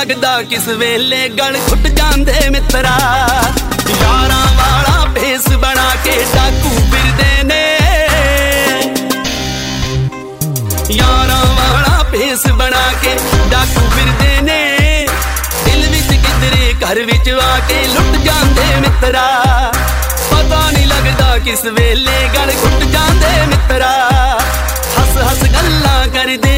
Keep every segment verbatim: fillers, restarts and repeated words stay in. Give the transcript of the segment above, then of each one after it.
लगदा किस वेले गल घुट जांदे मित्रा। यारां वाला भेस बना के डाकू फिरदे ने, यारां वाला भेस बना के डाकू फिरदे ने। दिल विच किधरे घर विच आके लुट जांदे मित्रा। पता नहीं लगदा किस वेले गल घुट जांदे मित्रा। हस हस गल्लां करदे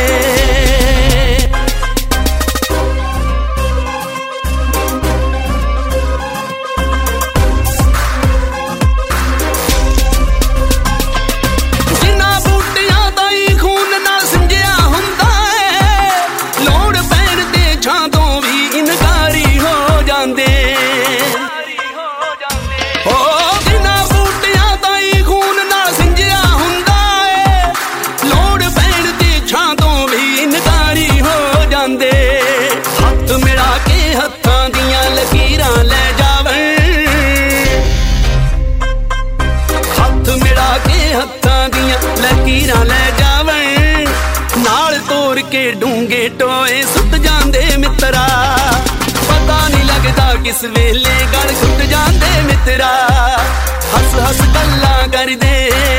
के डूंगे टोए सुट जांदे मित्रा। पता नहीं लगदा किस वेले गल घुट जांदे मित्रा। हस हस गल्लां करदे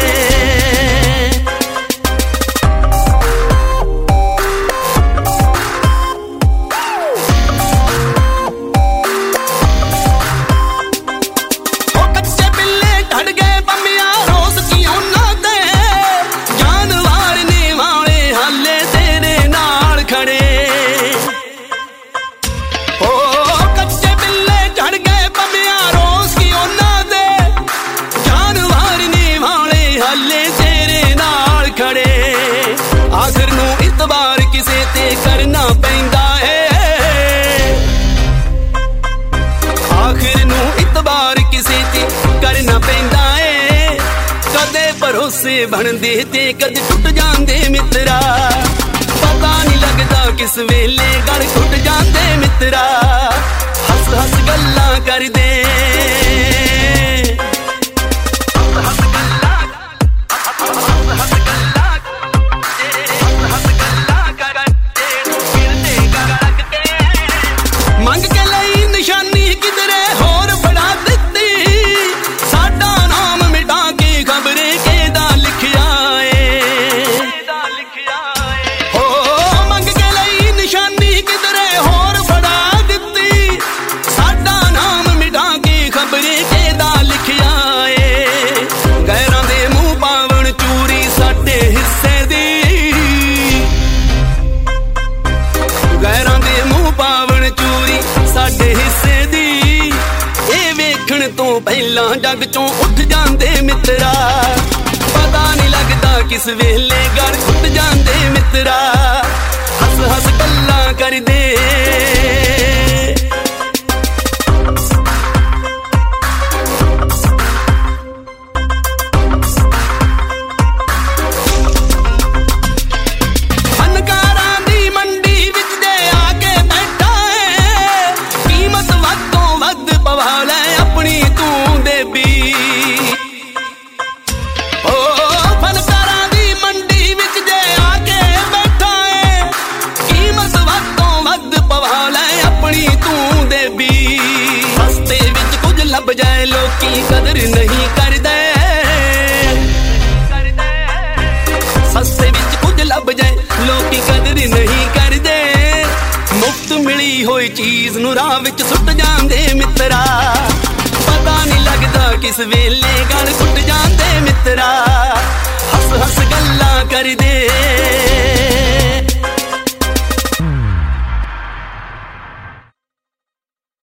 करना पैंदा है। आखिर नू इतबार किसे ते करना पैंदा है। कदे भरोसे बनदे ते कदे टुट जांदे मित्रा। पता नहीं लगदा किस वेले गल घुट जांदे मित्रा। हस हस गल्लां करदे तो पहला जग चों उठ जांदे मित्रा। पता नहीं लगदा किस वेले गल घुट जांदे मित्रा। हस हस गल्लां करदे बजाए लोकी कदर नहीं करदे। सस्ते विच कुछ लब जाए लोकी कदर नहीं करदे। मुफ्त मिली होई चीज नू राह विच सुट जांदे मित्रा। पता नहीं लगदा किस वेले गल घुट जांदे मित्रा। हस हस गल्लां करदे